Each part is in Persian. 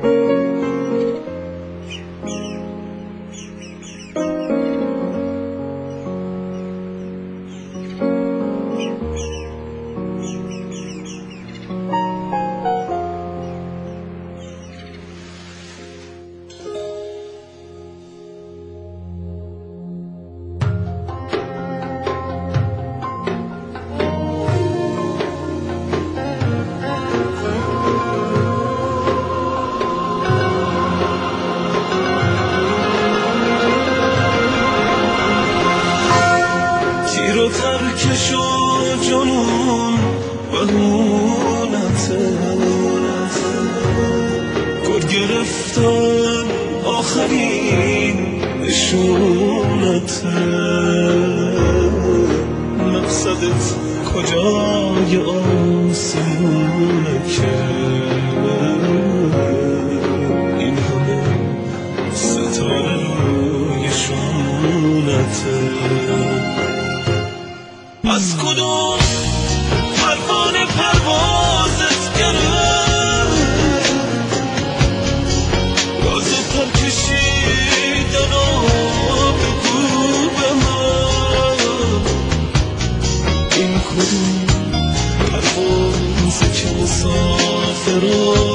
ترکش و جنون بهونته گل گرفتن آخرین نشونته مقصدت کجای آسمونه که این همه ستاره روی شونته از کدوم پروانه پروازت گرفت راز پر کشیدن و بگو به من این کدوم پروازه که مسافراش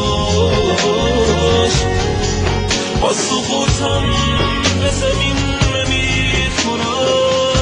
با سقوطم به زمین نمیخورد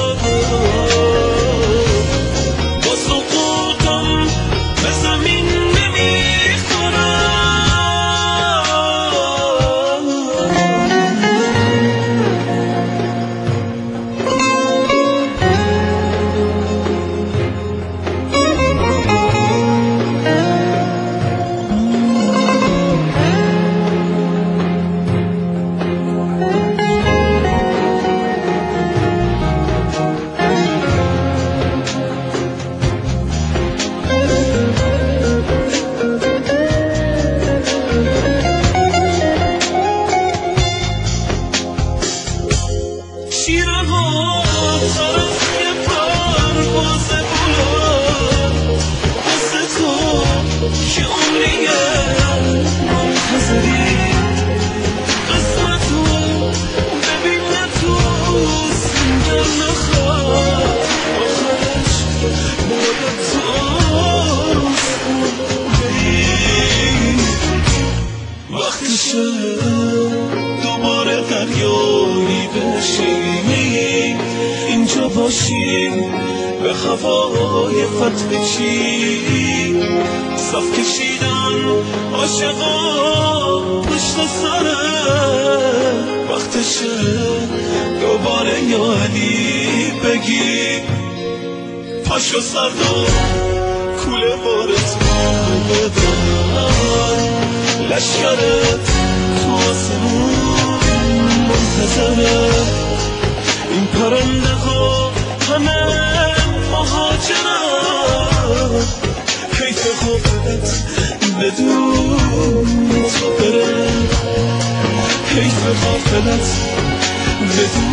دوباره دریایی بشیم اینجا باشیم به هوای فتح چی صف کشیدن عاشقا پشت سره وقتشه دوباره یا علی بگی پاشو سردار کوله بارت بدن لشکرت تو آسمون منتظره این پرنده ها همه مهاجرن حیف غافلت بدون تو بره حیف غافلت بدون